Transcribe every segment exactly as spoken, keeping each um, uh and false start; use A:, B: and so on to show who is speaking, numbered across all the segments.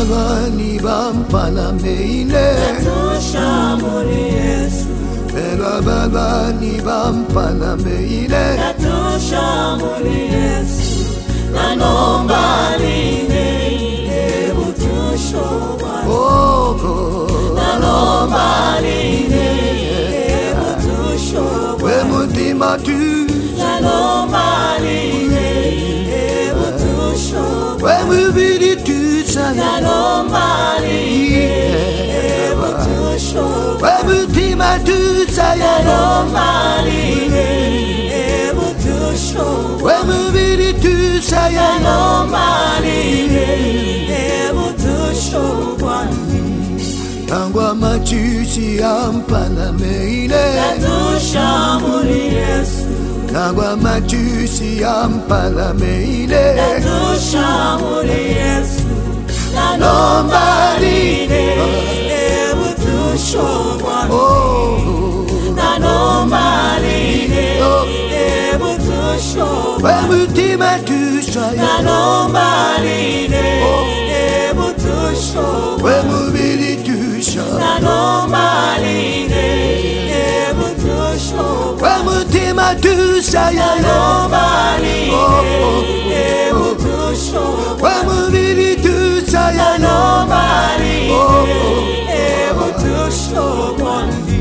A: baba ni bampana meine
B: Natusha muri Yesu
A: Bela baba ni bampana meine
B: Natusha muri Yesu Nanomba line Ebutusho wani
A: Oh oh
B: Nanomba line Ebutusho wani
A: We mutima tu
B: Nanomba line Ebutusho
A: We mubiri tu saya
B: Nanomba line Ebutusho
A: We mutima tu saya
B: Nanomba line Ebutusho
A: We mubiri tu saya
B: Nanomba line Ebutusho wani
A: Tangwa machusi ampana meine
B: Natusha muri Yesu
A: Tangwa machusi ampana meine
B: Natusha muri Yesu Nanomba line Ebutusho wani
A: Oh
B: Nanomba line Ebutusho
A: We
B: wani
A: mutima tu saya
B: Nanomba line Ebutusho
A: We
B: wani
A: mubiri tu saya
B: Nanomba line Ebutusho
A: We mutima tu saya
B: Nanomba line Ebutusho
A: We mubiri tu saya
B: Nanomba line Ebutusho wani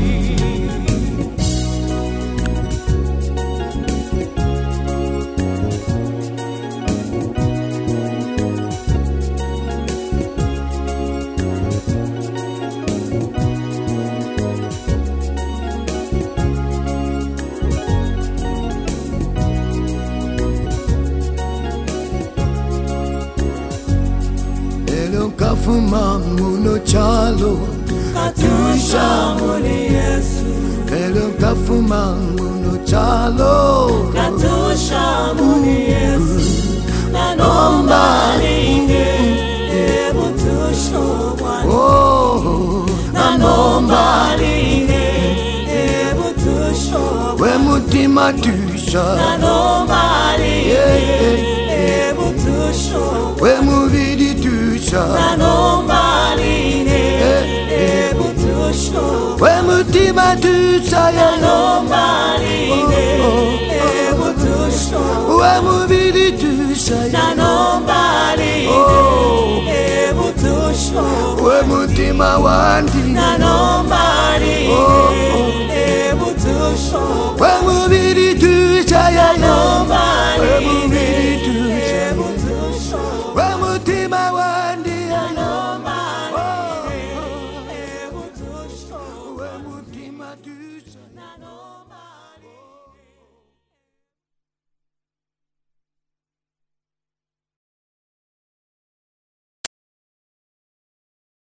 A: Elo kafuma muno chalo
B: Natusha muri Yesu
A: Elo kafuma muno chalo
B: Natusha muri Yesu Nanomba line Ebutusho wani
A: Oh
B: Nanomba line Ebutusho
A: We mutima tu saya
B: Nanomba line Ebutusho
A: We mubiri tu saya
B: Nanomba line Ebutusho
A: We mutima tu saya
B: Nanomba line Ebutusho
A: We mubiri tu saya
B: Nanomba line Ebutusho
A: We mutima wandi
B: Nanomba line Ebutusho
A: We mubiri tu saya
B: Nanomba
A: We
B: line
A: mubiri tu saya
B: Ebutusho
A: We mutima wandi